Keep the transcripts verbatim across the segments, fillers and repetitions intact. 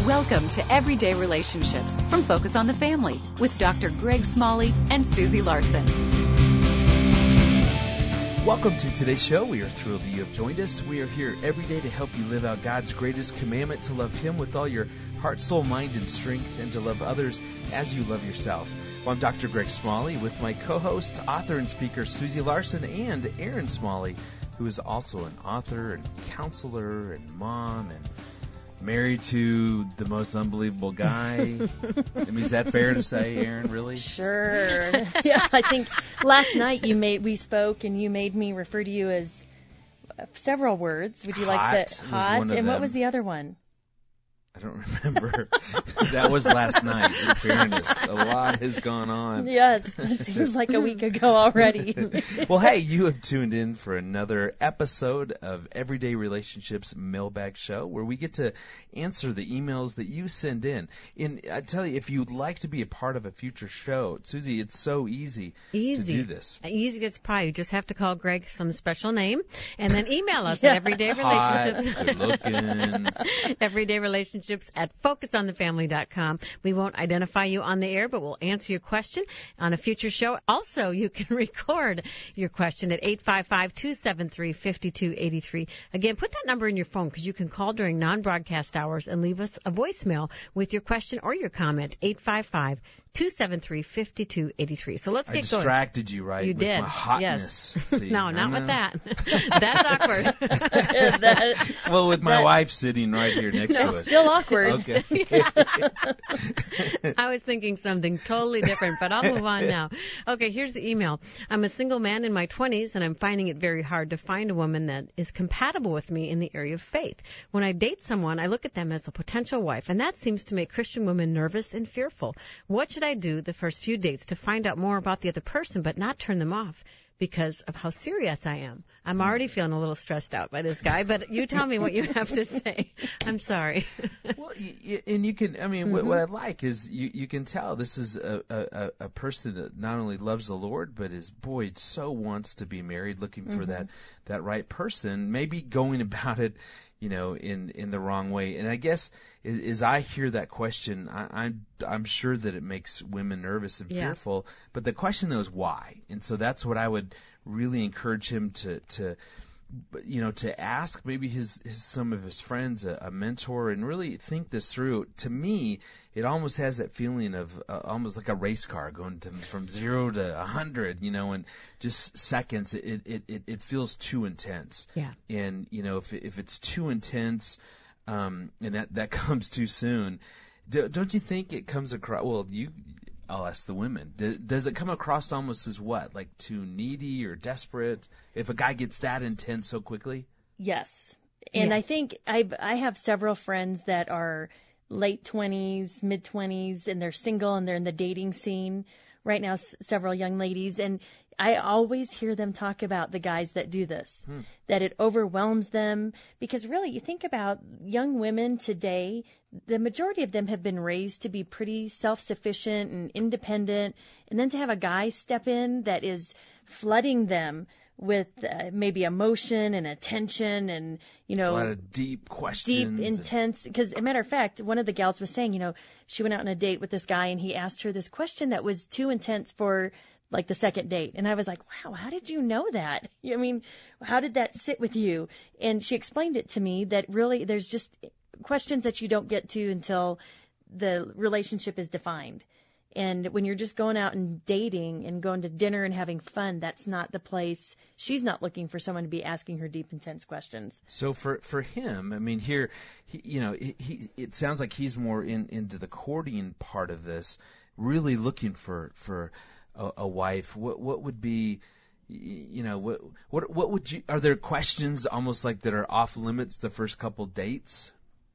Welcome to Everyday Relationships from Focus on the Family with Doctor Greg Smalley and Susie Larson. Welcome to today's show. We are thrilled that you have joined us. We are here every day to help you live out God's greatest commandment, to love Him with all your heart, soul, mind, and strength, and to love others as you love yourself. Well, I'm Doctor Greg Smalley with my co-host, author and speaker Susie Larson, and Aaron Smalley, who is also an author and counselor and mom and married to the most unbelievable guy. I mean, is that fair to say, Aaron, really? Sure. Yeah, I think last night you made we spoke and you made me refer to you as several words. Would you Hot like to hot? Was one of and what them. was the other one? I don't remember. That was last night, in fairness. A lot has gone on. Yes, it seems like a week ago already. Well, hey, you have tuned in for another episode of Everyday Relationships Mailbag Show, where we get to answer the emails that you send in. And I tell you, if you'd like to be a part of a future show, Susie, it's so easy, easy. to do this. Easy to supply. You just have to call Greg some special name and then email us Yeah. at Everyday Hot, Relationships. good looking. Everyday Relationships at focus on the family dot com. We won't identify you on the air, but we'll answer your question on a future show. Also, you can record your question at eight five five, two seven three, five two eight three. Again, put that number in your phone because you can call during non-broadcast hours and leave us a voicemail with your question or your comment, eight five five, two seven three, five two eight three. So let's I get going. distracted you, right? You with did. My hotness. Yes. See, no, I not know. with that. That's awkward. That- Well, with my that- wife sitting right here next to no, us. still awkward. Okay. I was thinking something totally different, but I'll move on now. Okay, here's the email. I'm a single man in my twenties, and I'm finding it very hard to find a woman that is compatible with me in the area of faith. When I date someone, I look at them as a potential wife, and that seems to make Christian women nervous and fearful. What should I do the first few dates to find out more about the other person but not turn them off because of how serious I am? I'm already feeling a little stressed out by this guy, but you tell me what you have to say. I'm sorry. Well, you, you, and you can, I mean, Mm-hmm. what, what I like is you, you can tell this is a, a, a person that not only loves the Lord, but is, boy, so wants to be married, looking for Mm-hmm. that, that right person, maybe going about it, you know, in, in the wrong way. And I guess as, as I hear that question, I, I'm, I'm sure that it makes women nervous and Yeah. fearful. But the question, though, is why? And so that's what I would really encourage him to, to you know, to ask maybe his, his some of his friends, a, a mentor, and really think this through. To me, it almost has that feeling of uh, almost like a race car going to, from zero to a hundred, you know, in just seconds. It, it, it, it feels too intense. Yeah. And, you know, if, if it's too intense, um, and that, that comes too soon, do, don't you think it comes across, well, you, I'll ask the women, does, does it come across almost as what, like too needy or desperate if a guy gets that intense so quickly? Yes. And I Yes. think I I have several friends that are late twenties, mid twenties, and they're single and they're in the dating scene right now, s- several young ladies. And I always hear them talk about the guys that do this, Hmm. that it overwhelms them. Because really, you think about young women today, the majority of them have been raised to be pretty self-sufficient and independent. And then to have a guy step in that is flooding them with uh, maybe emotion and attention and, you know, A lot of deep questions. deep, and- intense. Because, as a matter of fact, one of the gals was saying, you know, she went out on a date with this guy and he asked her this question that was too intense for like the second date. And I was like, wow, how did you know that? I mean, how did that sit with you? And she explained it to me that really there's just questions that you don't get to until the relationship is defined. And when you're just going out and dating and going to dinner and having fun, that's not the place. She's not looking for someone to be asking her deep, intense questions. So for for him, I mean, here, he, you know, he, he it sounds like he's more in into the courting part of this, really looking for for a, a wife. What what would be, you know, what what what would you? Are there questions almost like that are off limits the first couple dates?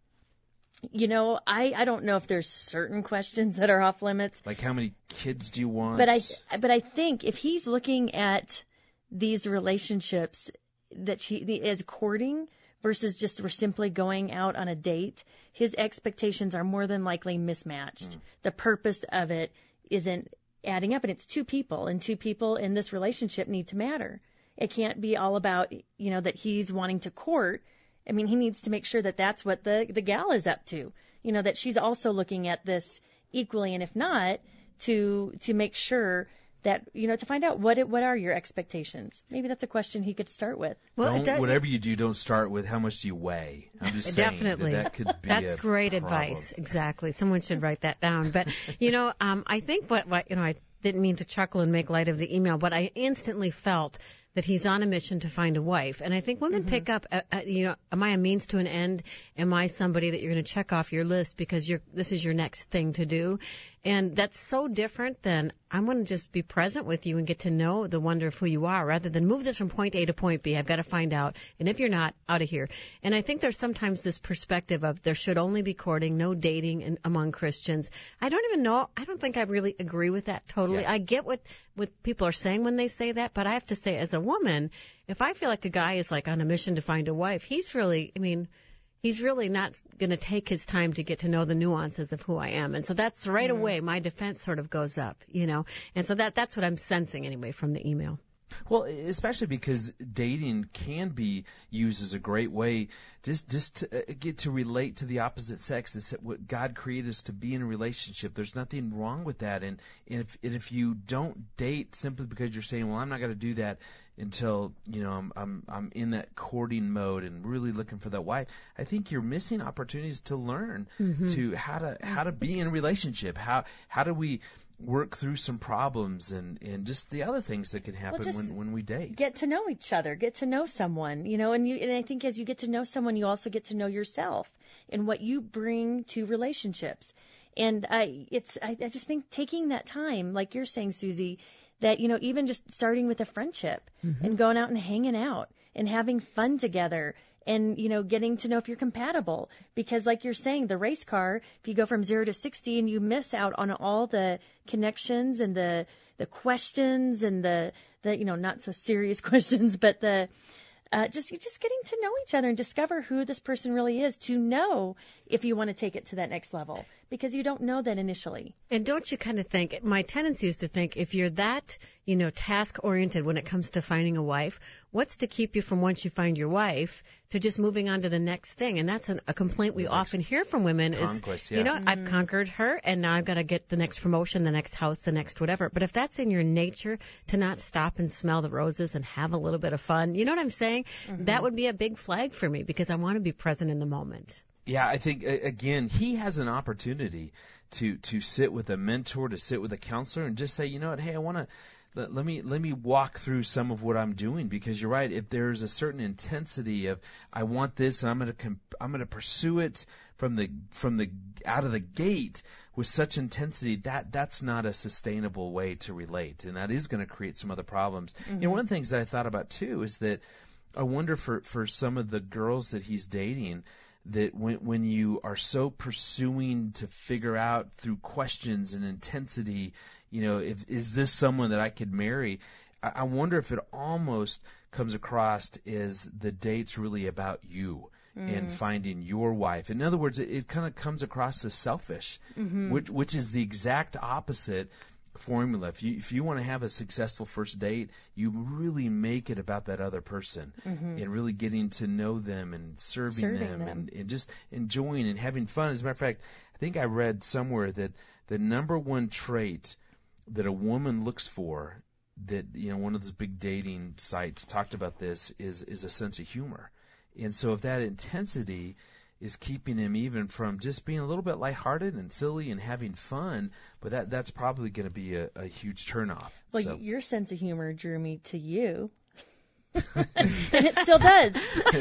You know, I, I don't know if there's certain questions that are off limits, Like how many kids do you want? but I but I think if he's looking at these relationships that she the, as courting versus just we're simply going out on a date, his expectations are more than likely mismatched. Mm. The purpose of it isn't adding up, and it's two people, and two people in this relationship need to matter. It can't be all about, you know, that he's wanting to court I mean, he needs to make sure that that's what the, the gal is up to, you know, that she's also looking at this equally, and if not, to to make sure that, you know, to find out what it, what are your expectations. Maybe that's a question he could start with. Well, don't, whatever you do, don't start with how much do you weigh. I'm just saying Definitely. That, that could be That's a great problem. advice. Exactly. Someone should write that down. But, you know, um, I think what, what, you know, I didn't mean to chuckle and make light of the email, but I instantly felt that he's on a mission to find a wife. And I think women mm-hmm. pick up, uh, uh, you know, am I a means to an end? Am I somebody that you're going to check off your list because you're, this is your next thing to do? And that's so different than I'm going to just be present with you and get to know the wonder of who you are rather than move this from point A to point B. I've got to find out. And if you're not, out of here. And I think there's sometimes this perspective of there should only be courting, no dating in, among Christians. I don't even know. I don't think I really agree with that totally. Yeah. I get what, what people are saying when they say that, but I have to say as a woman, if I feel like a guy is like on a mission to find a wife, he's really, I mean, he's really not going to take his time to get to know the nuances of who I am. And so that's right mm-hmm. away, my defense sort of goes up, you know. And so that that's what I'm sensing anyway from the email. Well, especially because dating can be used as a great way just just to get to relate to the opposite sex. It's what God created us to be in a relationship. There's nothing wrong with that. And, and, if, and if you don't date simply because you're saying, well, I'm not going to do that until, you know, I'm, I'm I'm in that courting mode and really looking for that wife, I think you're missing opportunities to learn mm-hmm. to how to how to be in a relationship. How how do we work through some problems and, and just the other things that can happen well, when, when we date. Get to know each other, get to know someone, you know, and you, and I think as you get to know someone, you also get to know yourself and what you bring to relationships. And I, it's, I, I just think taking that time, like you're saying, Susie, that, you know, even just starting with a friendship mm-hmm. and going out and hanging out and having fun together and, you know, getting to know if you're compatible. Because like you're saying, the race car, if you go from zero to sixty and you miss out on all the connections and the, the questions and the, the, you know, not so serious questions, but the, uh, just, just getting to know each other and discover who this person really is to know if you want to take it to that next level, because you don't know that initially. And don't you kind of think, my tendency is to think if you're that, you know, task oriented when it comes to finding a wife, what's to keep you from once you find your wife to just moving on to the next thing? And that's an, a complaint we often hear from women Conquest, is, yeah. you know, Mm-hmm. I've conquered her and now I've got to get the next promotion, the next house, the next whatever. But if that's in your nature to not stop and smell the roses and have a little bit of fun, you know what I'm saying? Mm-hmm. That would be a big flag for me because I want to be present in the moment. Yeah, I think, again, he has an opportunity to, to sit with a mentor, to sit with a counselor and just say, you know what, hey, I want to, let, let me, let me walk through some of what I'm doing, because you're right. If there's a certain intensity of, I want this and I'm going to, I'm going to pursue it from the, from the, out of the gate with such intensity, that, that's not a sustainable way to relate. And that is going to create some other problems. Mm-hmm. You know, one of the things that I thought about too is that I wonder for, for some of the girls that he's dating, that when when you are so pursuing to figure out through questions and intensity, you know, if is this someone that I could marry? I, I wonder if it almost comes across as the date's really about you mm. and finding your wife. In other words, it, it kind of comes across as selfish, mm-hmm. which which is the exact opposite formula. If you if you want to have a successful first date, you really make it about that other person mm-hmm. and really getting to know them and serving, serving them, them. And, and just enjoying and having fun. As a matter of fact, I think I read somewhere that the number one trait that a woman looks for, that, you know, one of those big dating sites talked about this, is is a sense of humor. And so if that intensity is keeping him even from just being a little bit lighthearted and silly and having fun, but that that's probably going to be a, a huge turnoff. Well, so. Your sense of humor drew me to you. And it still does.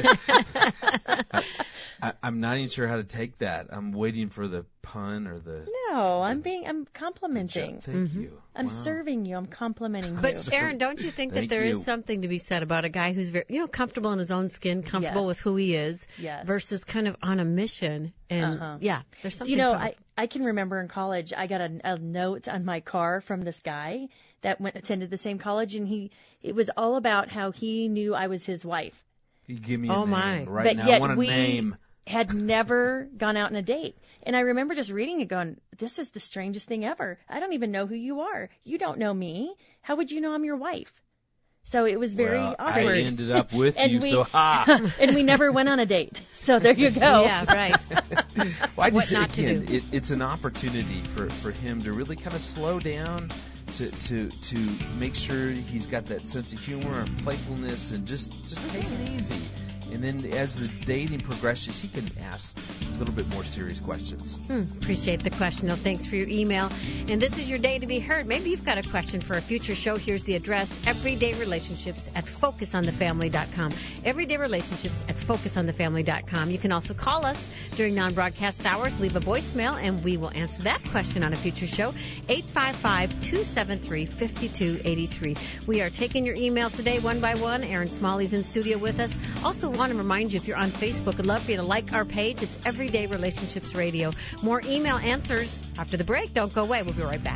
I, I, I'm not even sure how to take that. I'm waiting for the pun or the... No, I'm being, I'm complimenting. Thank mm-hmm. you. I'm wow. serving you. I'm complimenting you. But Aaron, don't you think that there you. is something to be said about a guy who's very, you know, comfortable in his own skin, comfortable yes. with who he is, yes. versus kind of on a mission? And uh-huh. yeah, there's something. You know, kind of... I I can remember in college, I got a, a note on my car from this guy that went attended the same college, and he it was all about how he knew I was his wife. You give me a oh name my. right but now. Yet I want a we name. Had never gone out on a date. And I remember just reading it going, this is the strangest thing ever. I don't even know who you are. You don't know me. How would you know I'm your wife? So it was very well, awkward. I ended up with And you, we- so ha. And we never went on a date. So there you go. Yeah, right. Well, I What just, not to again, do. It, it's an opportunity for, for him to really kind of slow down, to, to to make sure he's got that sense of humor and playfulness, and just just take it easy. And then as the dating progresses, he can ask a little bit more serious questions. Hmm, appreciate the question. No, thanks for your email. And this is your day to be heard. Maybe you've got a question for a future show. Here's the address: Everyday Relationships at focus on the family dot com. Everyday Relationships at focus on the family dot com. You can also call us during non-broadcast hours. Leave a voicemail, and we will answer that question on a future show. eight five five, two seven three, five two eight three. We are taking your emails today one by one. Aaron Smalley's in studio with us. Also, want to remind you, if you're on Facebook, I'd love for you to like our page. It's Everyday Relationships Radio. More email answers after the break. Don't go away. We'll be right back.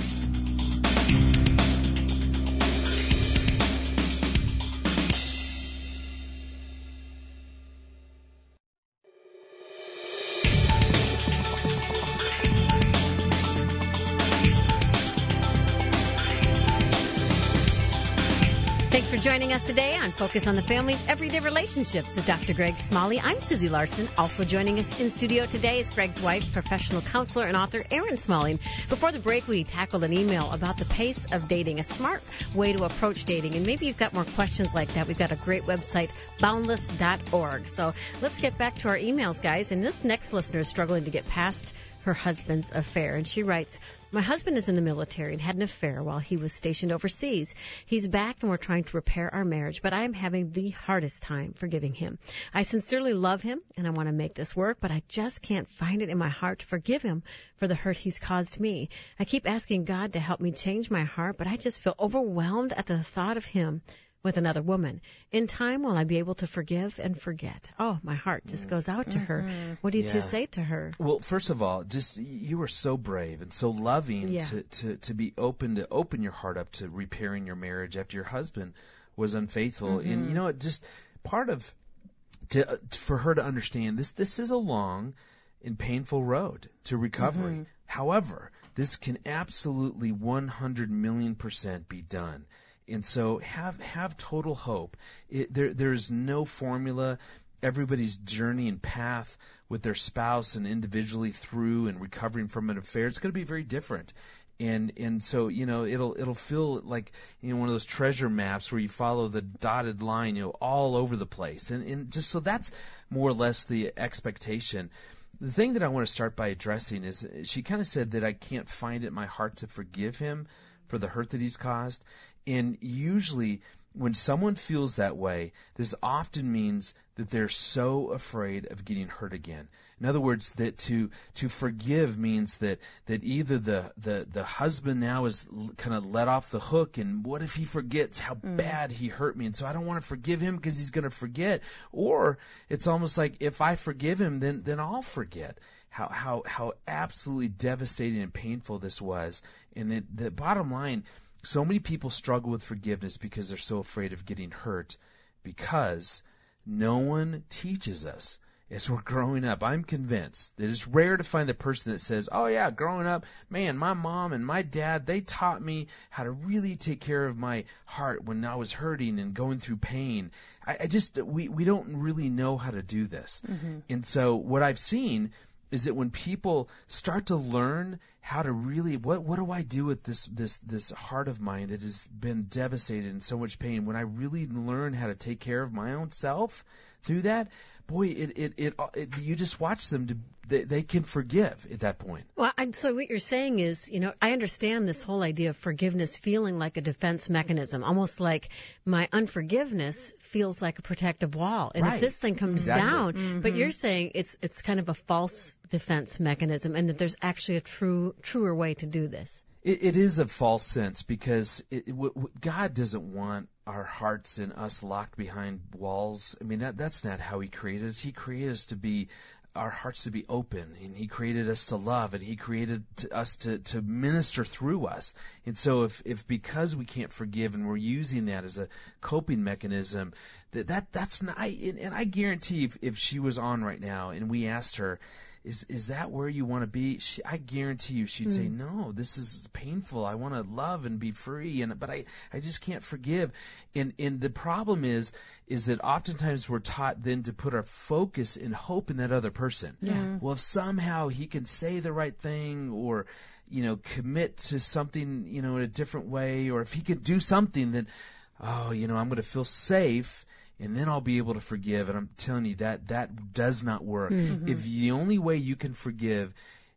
Thanks for joining us today on Focus on the Family's Everyday Relationships with Doctor Greg Smalley. I'm Susie Larson. Also joining us in studio today is Greg's wife, professional counselor and author Aaron Smalley. Before the break, we tackled an email about the pace of dating, a smart way to approach dating. And maybe you've got more questions like that. We've got a great website, boundless dot org. So let's get back to our emails, guys. And this next listener is struggling to get past her husband's affair. And she writes, my husband is in the military and had an affair while he was stationed overseas. He's back and we're trying to repair our marriage, but I am having the hardest time forgiving him. I sincerely love him and I want to make this work, but I just can't find it in my heart to forgive him for the hurt he's caused me. I keep asking God to help me change my heart, but I just feel overwhelmed at the thought of him with another woman. In time, will I be able to forgive and forget? Oh, my heart just goes out to her. What do you Yeah. two say to her? Well, first of all, just you were so brave and so loving Yeah. to, to, to be open to open your heart up to repairing your marriage after your husband was unfaithful. Mm-hmm. And you know, it just part of to for her to understand this this is a long and painful road to recovery. Mm-hmm. However, this can absolutely one hundred million percent be done. And so have have total hope. It, there there's no formula. Everybody's journey and path with their spouse and individually through and recovering from an affair, it's going to be very different. And and so, you know, it'll it'll feel like, you know, one of those treasure maps where you follow the dotted line, you know, all over the place. And and just so that's more or less the expectation. The thing that I want to start by addressing is she kind of said that I can't find it in my heart to forgive him for the hurt that he's caused. And usually when someone feels that way, this often means that they're so afraid of getting hurt again. In other words, that to to forgive means that that either the the, the husband now is kind of let off the hook, and what if he forgets how mm. bad he hurt me, and so I don't want to forgive him because he's going to forget. Or it's almost like if I forgive him, then then I'll forget how how how absolutely devastating and painful this was. And the, the bottom line, so many people struggle with forgiveness because they're so afraid of getting hurt, because no one teaches us as we're growing up. I'm convinced that it's rare to find the person that says, oh yeah, growing up, man, my mom and my dad, they taught me how to really take care of my heart when I was hurting and going through pain. I, I just, we, we don't really know how to do this. Mm-hmm. And so what I've seen is that when people start to learn how to really, what what do I do with this this this heart of mine that has been devastated in so much pain? When I really learn how to take care of my own self through that, boy, it it it, it you just watch them to, they, they can forgive at that point. Well, I'm, so what you're saying is, you know, I understand this whole idea of forgiveness feeling like a defense mechanism, almost like my unforgiveness feels like a protective wall. And right. if this thing comes exactly. down, mm-hmm. but you're saying it's it's kind of a false defense mechanism, and that there's actually a true truer way to do this. It, it is a false sense, because it, it, w- w- God doesn't want our hearts and us locked behind walls. I mean, that that's not how He created us. He created us to be, our hearts to be open, and He created us to love, and He created to, us to, to minister through us. And so if, if because we can't forgive and we're using that as a coping mechanism, that, that that's not, and, and I guarantee if, if she was on right now and we asked her, is is that where you want to be? She, I guarantee you she'd mm. say, no, this is painful. I want to love and be free, and but I, I just can't forgive. And and the problem is is that oftentimes we're taught then to put our focus and hope in that other person. Yeah. Well, if somehow he can say the right thing, or you know, commit to something, you know, in a different way, or if he could do something, then, oh, you know, I'm going to feel safe, and then I'll be able to forgive. And I'm telling you that that does not work. Mm-hmm. If the only way you can forgive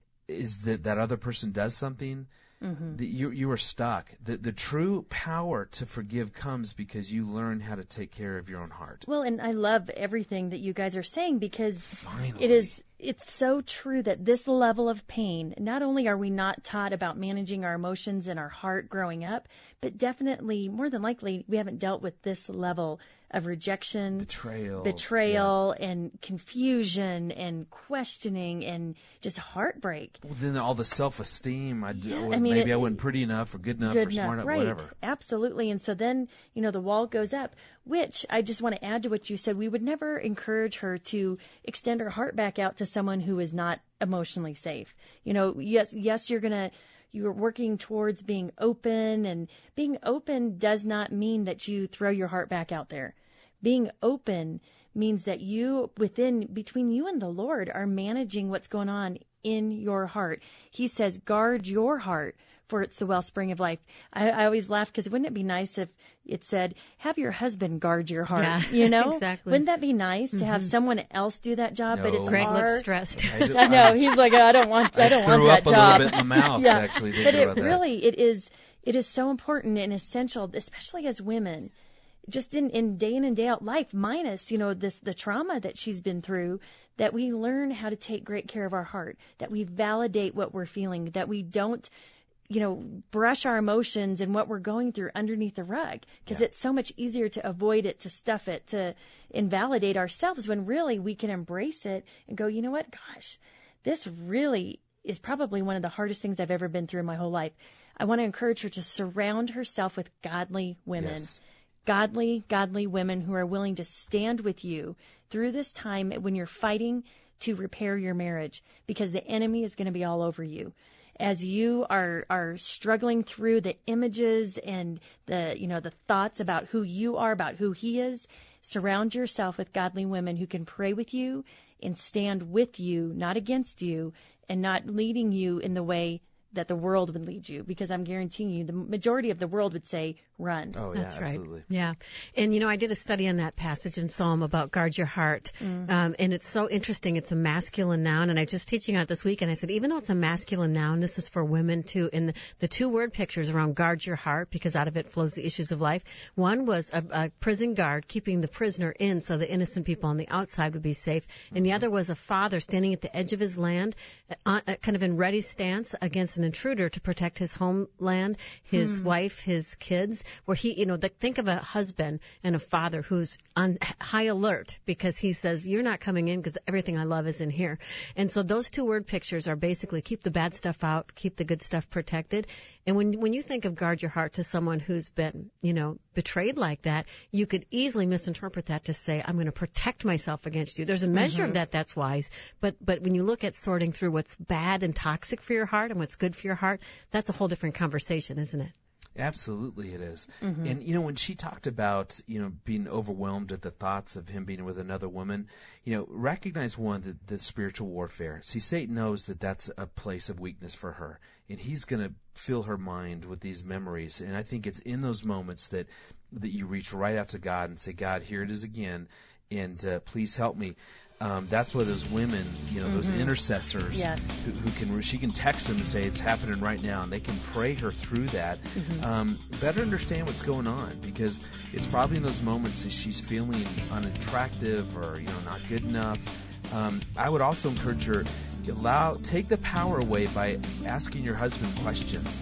is that that other person does something, mm-hmm. that you you are stuck. The the true power to forgive comes because you learn how to take care of your own heart. Well, and I love everything that you guys are saying, because Finally. it is it's so true that this level of pain, not only are we not taught about managing our emotions and our heart growing up, but definitely, more than likely, we haven't dealt with this level of rejection, betrayal, betrayal yeah. and confusion and questioning and just heartbreak. Well, then all the self-esteem, I, yeah, was, I mean, maybe it, I wasn't pretty enough or good enough good or smart enough, enough, right, whatever. Absolutely. And so then, you know, the wall goes up, which I just want to add to what you said. We would never encourage her to extend her heart back out to someone who is not emotionally safe. You know, yes, yes, you're going to, you're working towards being open, and being open does not mean that you throw your heart back out there. Being open means that you, within, between you and the Lord, are managing what's going on in your heart. He says, guard your heart, for it's the wellspring of life. I, I always laugh, because wouldn't it be nice if it said, have your husband guard your heart? Yeah, you know? exactly. Wouldn't that be nice mm-hmm. to have someone else do that job? No. But it's Greg our... looks stressed. I, do, I know. He's like, I don't want, I don't I want threw that up a job. little bit in the mouth, yeah. actually. But it about that. really, it is, it is so important and essential, especially as women, just in, in day in and day out life, minus, you know, this, the trauma that she's been through, that we learn how to take great care of our heart, that we validate what we're feeling, that we don't, you know, brush our emotions and what we're going through underneath the rug, because yeah. it's so much easier to avoid it, to stuff it, to invalidate ourselves, when really we can embrace it and go, you know what, gosh, this really is probably one of the hardest things I've ever been through in my whole life. I want to encourage her to surround herself with godly women. Yes. Godly, godly women who are willing to stand with you through this time when you're fighting to repair your marriage, because the enemy is going to be all over you. As you are, are struggling through the images and the, you know, the thoughts about who you are, about who he is, surround yourself with godly women who can pray with you and stand with you, not against you, and not leading you in the way that the world would lead you, because I'm guaranteeing you the majority of the world would say run. Oh, yeah, That's right. absolutely. Yeah. And, you know, I did a study on that passage in Psalm about guard your heart. Mm. Um, and it's so interesting. It's a masculine noun. And I was just teaching on it this week, and I said, even though it's a masculine noun, this is for women too. And the, the two word pictures around guard your heart, because out of it flows the issues of life. One was a, a prison guard keeping the prisoner in so the innocent people on the outside would be safe. And mm-hmm. the other was a father standing at the edge of his land, uh, uh, kind of in ready stance against an intruder to protect his homeland, his mm. wife, his kids, where he, you know, the, think of a husband and a father who's on high alert because he says, you're not coming in because everything I love is in here. And so those two word pictures are basically keep the bad stuff out, keep the good stuff protected. And when when you think of guard your heart to someone who's been, you know, betrayed like that, you could easily misinterpret that to say, I'm going to protect myself against you. There's a measure mm-hmm. of that that's wise. But but when you look at sorting through what's bad and toxic for your heart and what's good for your heart, that's a whole different conversation, isn't it? Absolutely it is. Mm-hmm. And, you know, when she talked about, you know, being overwhelmed at the thoughts of him being with another woman, you know, recognize, one, the, the spiritual warfare. See, Satan knows that that's a place of weakness for her, and he's going to fill her mind with these memories. And I think it's in those moments that, that you reach right out to God and say, God, here it is again, and uh, please help me. Um, that's where those women, you know, mm-hmm. those intercessors, yes. who, who can, she can text them and say it's happening right now, and they can pray her through that. Mm-hmm. Um, better understand what's going on, because it's probably in those moments that she's feeling unattractive or, you know, not good enough. Um, I would also encourage her, allow, take the power away by asking your husband questions.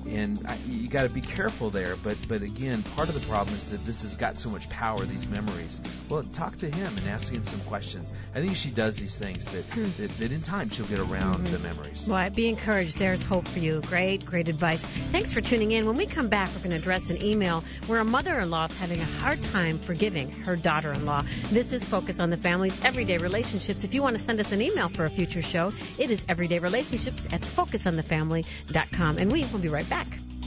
and I, you got to be careful there. But but again, part of the problem is that this has got so much power, these memories. Well, talk to him and ask him some questions. I think she does these things that hmm. that, that in time she'll get around mm-hmm. the memories. Well, be encouraged. There's hope for you. Great, great advice. Thanks for tuning in. When we come back, we're going to address an email where a mother-in-law is having a hard time forgiving her daughter-in-law. This is Focus on the Family's Everyday Relationships. If you want to send us an email for a future show, it is everyday relationships at focus on the family dot com. And we will be right back.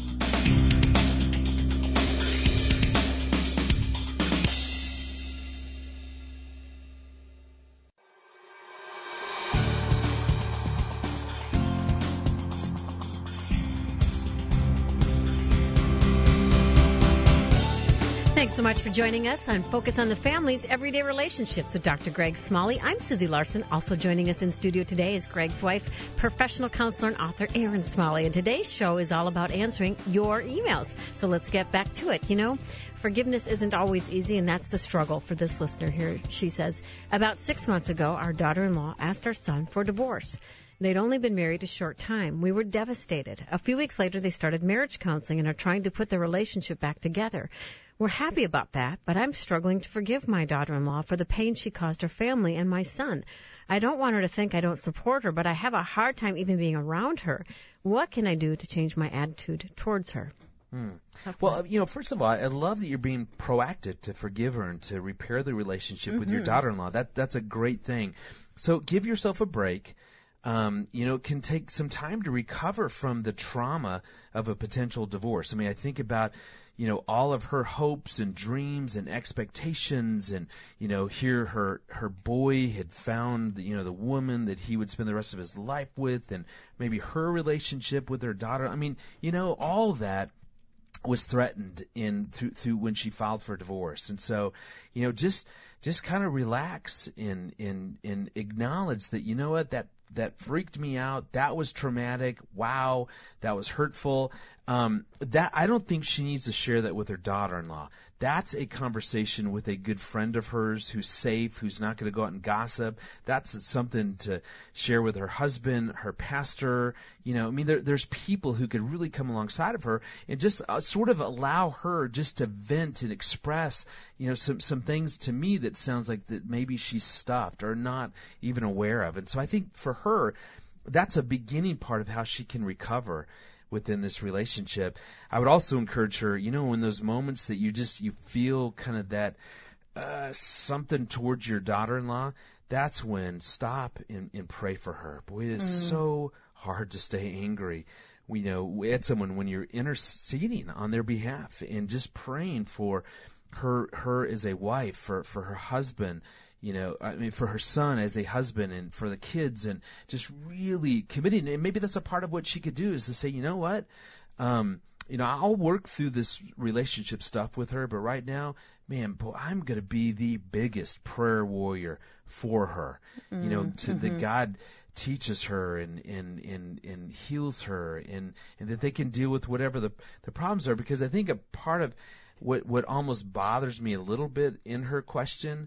Thanks so much for joining us on Focus on the Family's Everyday Relationships with Doctor Greg Smalley. I'm Susie Larson. Also joining us in studio today is Greg's wife, professional counselor and author Erin Smalley. And today's show is all about answering your emails. So let's get back to it. You know, forgiveness isn't always easy, and that's the struggle for this listener here. She says, about six months ago, our daughter-in-law asked our son for divorce. They'd only been married a short time. We were devastated. A few weeks later, they started marriage counseling and are trying to put their relationship back together. We're happy about that, but I'm struggling to forgive my daughter-in-law for the pain she caused her family and my son. I don't want her to think I don't support her, but I have a hard time even being around her. What can I do to change my attitude towards her? Hmm. Well, you know, first of all, I love that you're being proactive to forgive her and to repair the relationship mm-hmm. with your daughter-in-law. That that's a great thing. So give yourself a break. Um, you know, it can take some time to recover from the trauma of a potential divorce. I mean, I think about, you know, all of her hopes and dreams and expectations, and, you know, here her her boy had found, you know, the woman that he would spend the rest of his life with, and maybe her relationship with her daughter. I mean, you know, all that was threatened in through, through when she filed for divorce. And so, you know, just just kind of relax and and and acknowledge that, you know what, that that freaked me out. That was traumatic. Wow, that was hurtful. Um, that I don't think she needs to share that with her daughter-in-law. That's a conversation with a good friend of hers who's safe, who's not going to go out and gossip. That's something to share with her husband, her pastor. You know, I mean, there, there's people who could really come alongside of her and just uh, sort of allow her just to vent and express, you know, some some things to me that sounds like that maybe she's stuffed or not even aware of. And so I think for her, that's a beginning part of how she can recover within this relationship. I would also encourage her, you know, in those moments that you just, you feel kind of that uh, something towards your daughter-in-law, that's when stop and, and pray for her. Boy, it is mm. so hard to stay angry. We know at someone when you're interceding on their behalf and just praying for her, her as a wife, for, for her husband, you know, I mean, for her son as a husband and for the kids, and just really committing. And maybe that's a part of what she could do is to say, you know what, um, you know, I'll work through this relationship stuff with her, but right now, man, boy, I'm going to be the biggest prayer warrior for her, mm-hmm. you know, to mm-hmm. that God teaches her and, and, and, and heals her, and, and that they can deal with whatever the, the problems are. Because I think a part of what, what almost bothers me a little bit in her question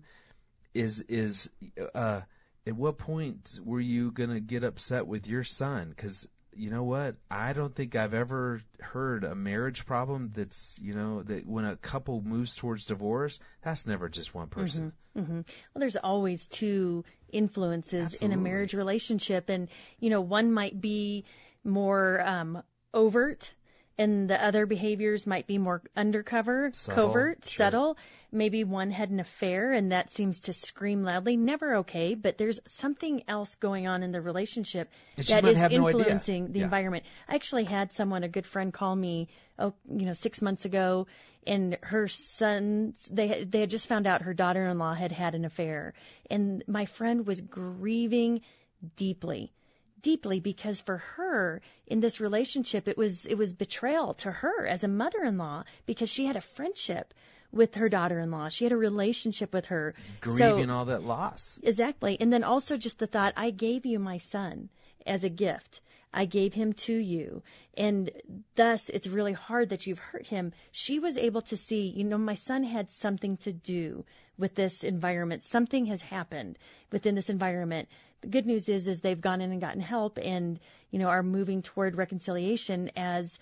is is uh, at what point were you going to get upset with your son? Because, you know what, I don't think I've ever heard a marriage problem that's, you know, that when a couple moves towards divorce, that's never just one person. Mm-hmm, mm-hmm. Well, there's always two influences Absolutely. in a marriage relationship. And, you know, one might be more um, overt, and the other behaviors might be more undercover, subtle, covert, sure. subtle. Maybe one had an affair, and that seems to scream loudly. Never okay, but there's something else going on in the relationship and that is influencing no the yeah. environment. I actually had someone, a good friend, call me, oh, you know, six months ago, and her sons, they they had just found out her daughter-in-law had had an affair, and my friend was grieving deeply. deeply because for her in this relationship it was it was betrayal to her as a mother-in-law, because she had a friendship with her daughter-in-law. She had a relationship with her. Grieving so, all that loss. Exactly. And then also just the thought, I gave you my son as a gift. I gave him to you. And thus it's really hard that you've hurt him. She was able to see, you know, my son had something to do with this environment. Something has happened within this environment. The good news is, is they've gone in and gotten help and, you know, are moving toward reconciliation as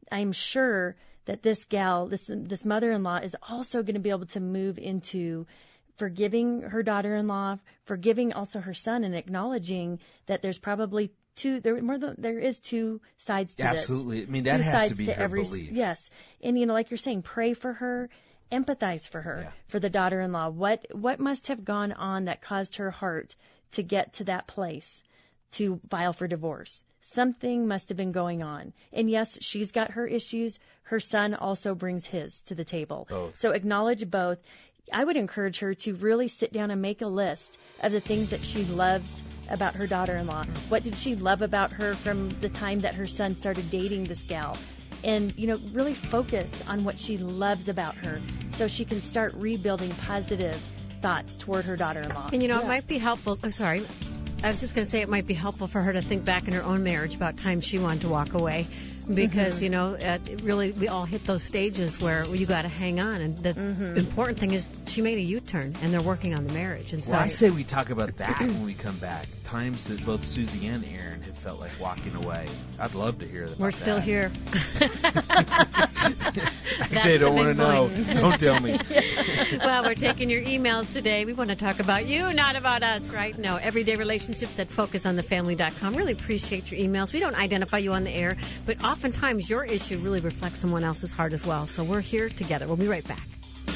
I'm sure that this gal, this this mother-in-law, is also going to be able to move into forgiving her daughter-in-law, forgiving also her son, and acknowledging that there's probably two there more than, there is two sides to Absolutely. this. Absolutely. I mean, that two has sides to be to her every, belief. Yes. And you know, like you're saying, pray for her, empathize for her, Yeah. for the daughter-in-law. What what must have gone on that caused her heart to get to that place to file for divorce? Something must have been going on. And yes, she's got her issues. Her son also brings his to the table. Both. So acknowledge both. I would encourage her to really sit down and make a list of the things that she loves about her daughter-in-law. What did she love about her from the time that her son started dating this gal? And, you know, really focus on what she loves about her so she can start rebuilding positive thoughts toward her daughter-in-law. And, you know, Yeah. it might be helpful. Oh, sorry. I was just going to say it might be helpful for her to think back in her own marriage about times she wanted to walk away. Because, Mm-hmm. you know, uh, it really, we all hit those stages where you got to hang on. And the Mm-hmm. important thing is she made a U-turn, and they're working on the marriage. And so Well, I say we talk about that when we come back. Times that both Susie and Aaron have felt like walking away. I'd love to hear that. we're still here. Actually, I don't want to know. Don't tell me. Well, we're taking your emails today. We want to talk about you, not about us, right? No, everyday relationships at focus on the family dot com. Really appreciate your emails. We don't identify you on the air, but oftentimes your issue really reflects someone else's heart as well. So we're here together. We'll be right back.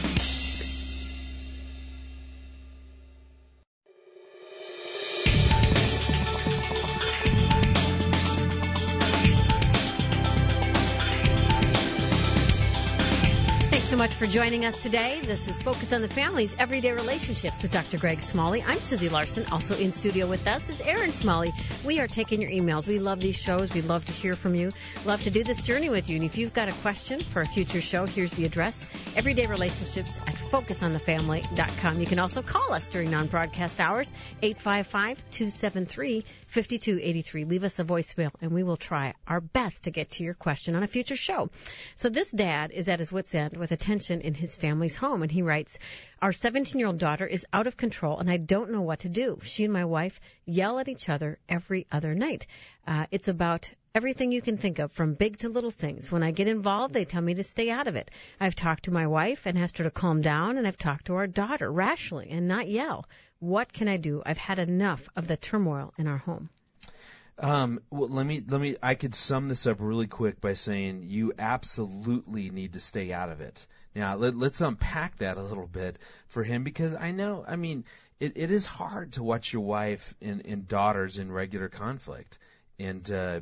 So much for joining us today. This is Focus on the Family's Everyday Relationships with Doctor Greg Smalley. I'm Susie Larson. Also in studio with us is Aaron Smalley. We are taking your emails. We love these shows. We love to hear from you. Love to do this journey with you. And if you've got a question for a future show, here's the address: Everyday Relationships at focus on the family dot com. You can also call us during non-broadcast hours, eight five five, two seven three, five two eight three. Leave us a voicemail, and we will try our best to get to your question on a future show. So this dad is at his wit's end with a tension in his family's home, and he writes, our seventeen-year-old daughter is out of control, and I don't know what to do. She and my wife yell at each other every other night. Uh, it's about everything you can think of, from big to little things. When I get involved, they tell me to stay out of it. I've talked to my wife and asked her to calm down, and I've talked to our daughter rationally and not yell. What can I do? I've had enough of the turmoil in our home. Um, well, let me, let me, I could sum this up really quick by saying you absolutely need to stay out of it. Now, let, let's unpack that a little bit for him, because I know, I mean, it, it is hard to watch your wife and, and daughters in regular conflict. And, uh,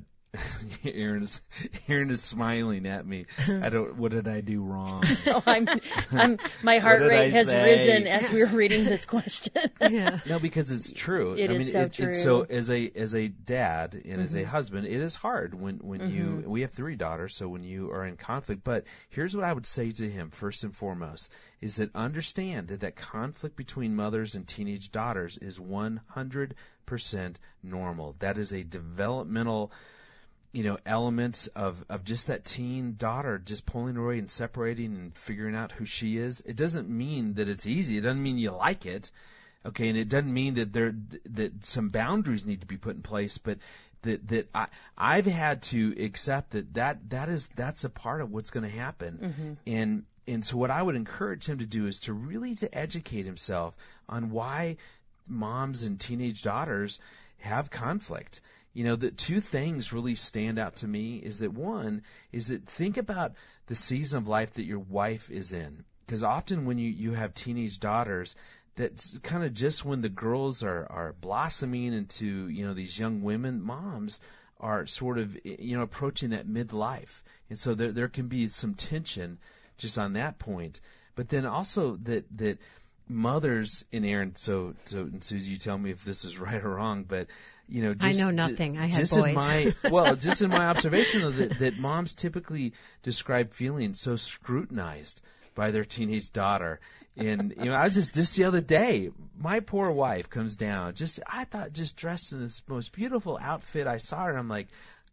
Aaron is, Aaron is smiling at me. I don't, what did I do wrong? Oh, I'm, I'm, my heart What did rate I has say? risen as we were reading this question. Yeah. No, because it's true. It I is mean, so it, true. It's so as a as a dad and Mm-hmm. as a husband, it is hard when when Mm-hmm. you. We have three daughters, so when you are in conflict. But here's what I would say to him first and foremost: is that understand that that conflict between mothers and teenage daughters is one hundred percent normal. That is a developmental, you know, elements of, of just that teen daughter just pulling away and separating and figuring out who she is. It doesn't mean that it's easy. It doesn't mean you like it. Okay. And it doesn't mean that there, that some boundaries need to be put in place, but that, that I, I've had to accept that that, that is, that's a part of what's going to happen. Mm-hmm. And, and so what I would encourage him to do is to really to educate himself on why moms and teenage daughters have conflict. You know, the two things really stand out to me is that one is that think about the season of life that your wife is in. Because often when you, you have teenage daughters, that's kind of just when the girls are, are blossoming into, you know, these young women, moms are sort of, you know, approaching that midlife. And so there, there can be some tension just on that point. But then also that, that mothers, and Aaron, so, so, and Susie, you tell me if this is right or wrong, but, you know, just, I know nothing. Just, I have just boys. In my, well, just in my observation, though, that, that moms typically describe feeling so scrutinized by their teenage daughter. And, you know, I was just, just the other day, my poor wife comes down, just, I thought, just dressed in this most beautiful outfit. I saw her, and I'm like,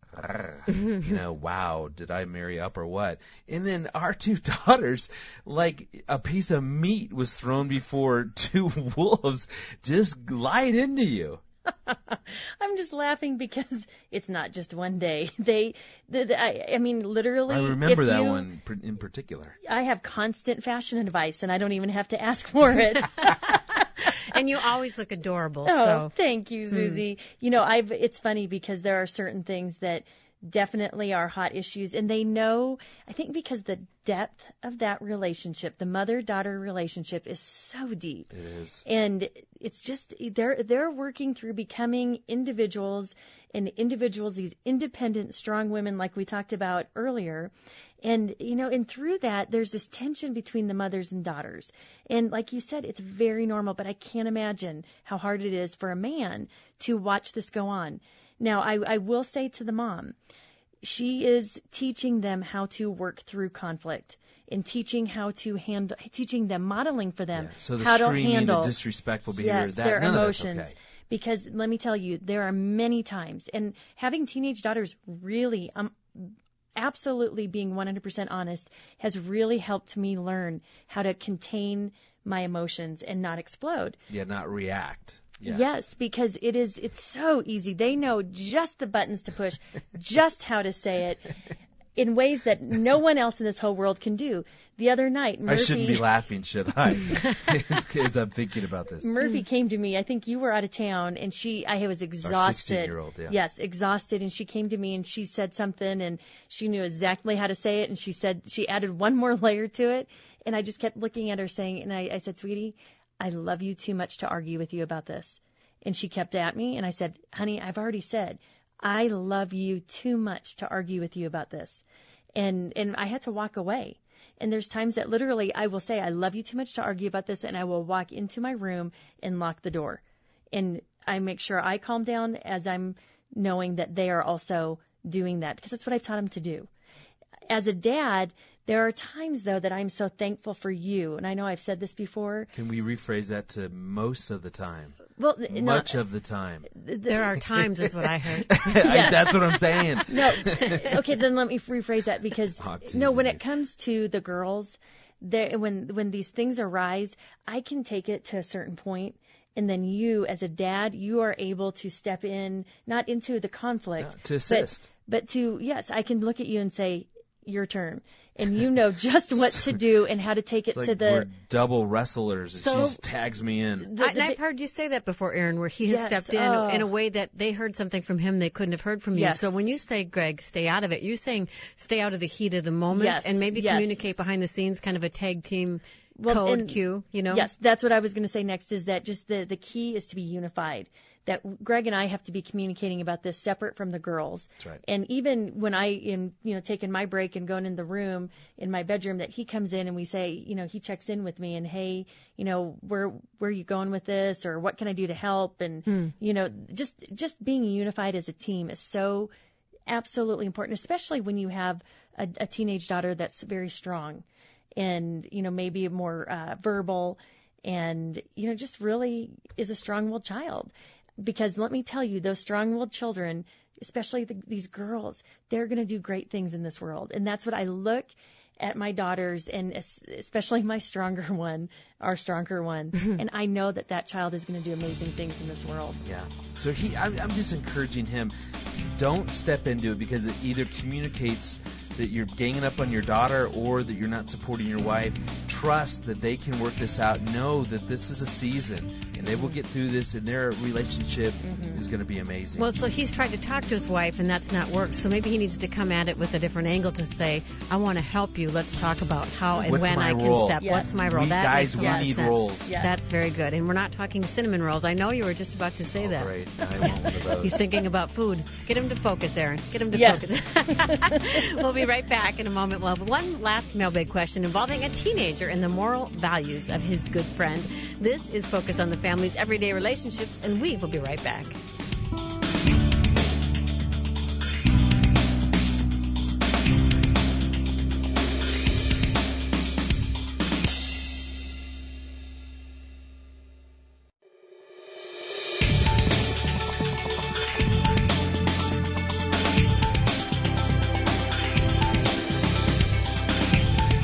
you know, wow, did I marry up or what? And then our two daughters, like a piece of meat was thrown before two wolves, just glide into you. I'm just laughing because it's not just one day. They, the, the, I, I mean, literally. I remember if that you, one pr- in particular. I have constant fashion advice, and I don't even have to ask for it. And you always look adorable. Oh, so. thank you, Susie. Hmm. You know, I've. It's funny because there are certain things that definitely are hot issues, and they know, I think because the depth of that relationship, the mother-daughter relationship, is so deep. It is. And it's just, they're, they're working through becoming individuals, and individuals, these independent, strong women like we talked about earlier. And, you know, and through that, there's this tension between the mothers and daughters. And like you said, it's very normal, but I can't imagine how hard it is for a man to watch this go on. Now, I, I will say to the mom, she is teaching them how to work through conflict and teaching how to handle, teaching them, modeling for them yeah, so the how to screaming, handle the disrespectful behavior, yes, that, their none emotions. Of that's okay. Because let me tell you, there are many times, and having teenage daughters really, um, absolutely being one hundred percent honest, has really helped me learn how to contain my emotions and not explode. Yeah, not react. Yeah. Yes, because it is, it's so easy. They know just the buttons to push, just how to say it in ways that no one else in this whole world can do. The other night, Murphy... I shouldn't be laughing, should I? As I'm thinking about this. Murphy came to me. I think you were out of town, and she, I was exhausted. Our sixteen-year-old, yeah. Yes, exhausted, and she came to me, and she said something, and she knew exactly how to say it, and she said, she added one more layer to it, and I just kept looking at her saying, and I, I said, sweetie, I love you too much to argue with you about this. And she kept at me, and I said, honey, I've already said, I love you too much to argue with you about this. And and I had to walk away. And there's times that literally I will say, I love you too much to argue about this, and I will walk into my room and lock the door. And I make sure I calm down as I'm knowing that they are also doing that, because that's what I taught them to do. As a dad, there are times, though, that I'm so thankful for you. And I know I've said this before. Can we rephrase that to most of the time? Well, Much no, of the time. There are times is what I heard. I, that's what I'm saying. No. Okay, then let me rephrase that, because, no, when it comes to the girls, when when these things arise, I can take it to a certain point. And then you, as a dad, you are able to step in, not into the conflict. No, to assist. But, but to, yes, I can look at you and say, your turn. And you know just what to do and how to take it it's like to the... we're double wrestlers, and So- she just tags me in. the, I, and the I've heard you say that before, Aaron, where he has Yes, stepped in oh. in a way that they heard something from him they couldn't have heard from you. Yes. So when you say, Greg, stay out of it, you're saying stay out of the heat of the moment Yes, and maybe yes. communicate behind the scenes, kind of a tag team Well, code and- cue, you know? Yes, that's what I was going to say next, is that just the, the key is to be unified. That Greg and I have to be communicating about this separate from the girls. That's right. And even when I am, you know, taking my break and going in the room, in my bedroom, that he comes in and we say, you know, he checks in with me and, hey, you know, where, where are you going with this, or what can I do to help? And, Hmm. you know, just, just being unified as a team is so absolutely important, especially when you have a, a teenage daughter that's very strong and, you know, maybe more uh, verbal and, you know, just really is a strong-willed child. Because let me tell you, those strong-willed children, especially the, these girls, they're going to do great things in this world. And that's what I look at my daughters, and especially my stronger one, our stronger one. And I know that that child is going to do amazing things in this world. Yeah. So he, I'm, I'm just encouraging him, don't step into it, because it either communicates that you're ganging up on your daughter or that you're not supporting your wife. Trust that they can work this out. Know that this is a season, and they will get through this, and their relationship mm-hmm. is going to be amazing. Well, so he's tried to talk to his wife, and that's not worked. So maybe he needs to come at it with a different angle to say, I want to help you. Let's talk about how and What's when my I role? can step. Yes. What's my role? We that guys, makes a we lot need of sense. roles. Yes. That's very good. And we're not talking cinnamon rolls. I know you were just about to say Oh, that. great. I want one of those. He's thinking about food. Get him to focus, Aaron. Get him to Yes. focus. We'll be right back in a moment. We'll have one last mailbag question involving a teenager and the moral values of his good friend. This is Focus on the Family's Everyday Relationships, and we will be right back. You're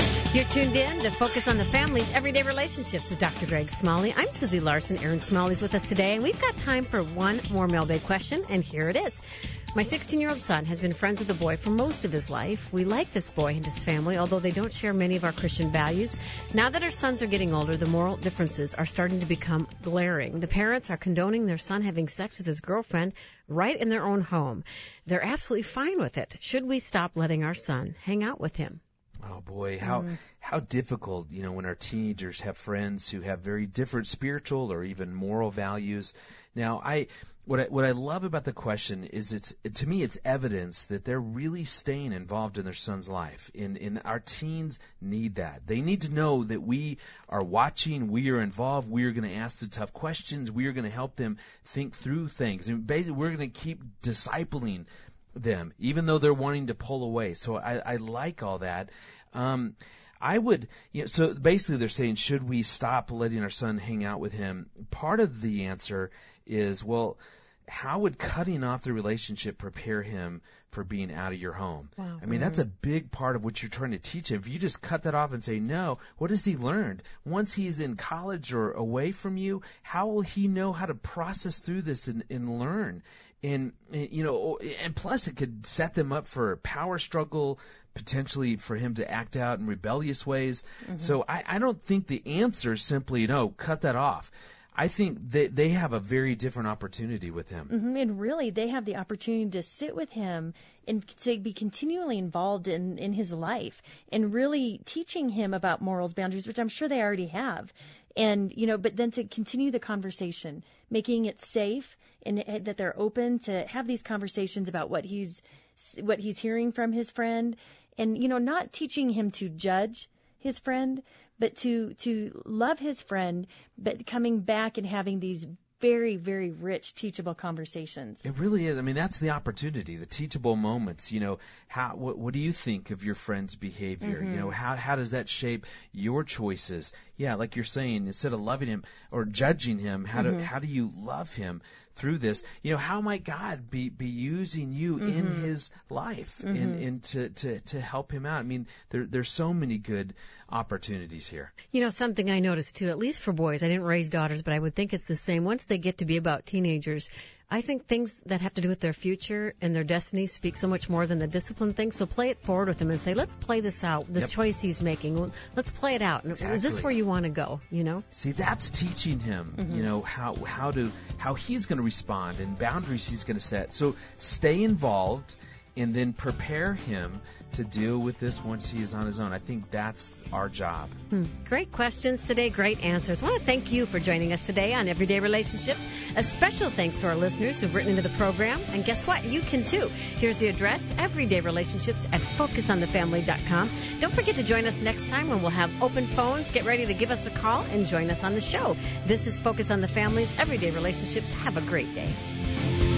tuned in to Focus on the Family's Everyday Relationships with Doctor Greg Smalley. I'm Susie Larson. Aaron Smalley's with us today, and we've got time for one more mailbag question, and here it is. My sixteen-year-old son has been friends with a boy for most of his life. We like this boy and his family, although they don't share many of our Christian values. Now that our sons are getting older, the moral differences are starting to become glaring. The parents are condoning their son having sex with his girlfriend right in their own home. They're absolutely fine with it. Should we stop letting our son hang out with him? Oh boy, how Mm. how difficult, you know, when our teenagers have friends who have very different spiritual or even moral values. Now, I what I what I love about the question is it's to me it's evidence that they're really staying involved in their son's life. And and our teens need that. They need to know that we are watching, we are involved, we are going to ask the tough questions, we are going to help them think through things. And basically we're going to keep discipling them, even though they're wanting to pull away. So I, I like all that. Um, I would, you know, so basically they're saying, should we stop letting our son hang out with him? Part of the answer is, well, how would cutting off the relationship prepare him for being out of your home? Wow. I mean, that's a big part of what you're trying to teach him. If you just cut that off and say, no, what has he learned? Once he's in college or away from you, how will he know how to process through this and, and learn? And, you know, and plus it could set them up for a power struggle, potentially for him to act out in rebellious ways. Mm-hmm. So I, I don't think the answer is simply, no, cut that off. I think they, they have a very different opportunity with him. Mm-hmm. And really, they have the opportunity to sit with him and to be continually involved in, in his life and really teaching him about morals, boundaries, which I'm sure they already have. And, you know, but then to continue the conversation, making it safe and that they're open to have these conversations about what he's what he's hearing from his friend, and, you know, not teaching him to judge his friend, but to to love his friend, but coming back and having these very, very rich, teachable conversations. It really is. I mean, that's the opportunity, the teachable moments. You know, how what, what do you think of your friend's behavior? Mm-hmm. You know, how how does that shape your choices? Yeah, like you're saying, instead of loving him or judging him, how Mm-hmm. do how do you love him through this? You know, how might God be be using you Mm-hmm. in His life Mm-hmm. and and to, to to help him out? I mean, there there's so many good opportunities here. You know, something I noticed too, at least for boys, I didn't raise daughters, but I would think it's the same. Once they get to be about teenagers, I think things that have to do with their future and their destiny speak so much more than the discipline thing. So play it forward with them and say, let's play this out, this Yep. choice he's making. Let's play it out. And is this Exactly. where you want to go, you know? See, that's teaching him, Mm-hmm. you know, how how to how he's going to respond and boundaries he's going to set. So stay involved and then prepare him to deal with this once he is on his own. I think that's our job. Hmm. Great questions today, great answers. I want to thank you for joining us today on Everyday Relationships. A special thanks to our listeners who've written into the program. And guess what? You can too. Here's the address, Everyday Relationships at focus on the family dot com. Don't forget to join us next time when we'll have open phones. Get ready to give us a call and join us on the show. This is Focus on the Family's Everyday Relationships. Have a great day.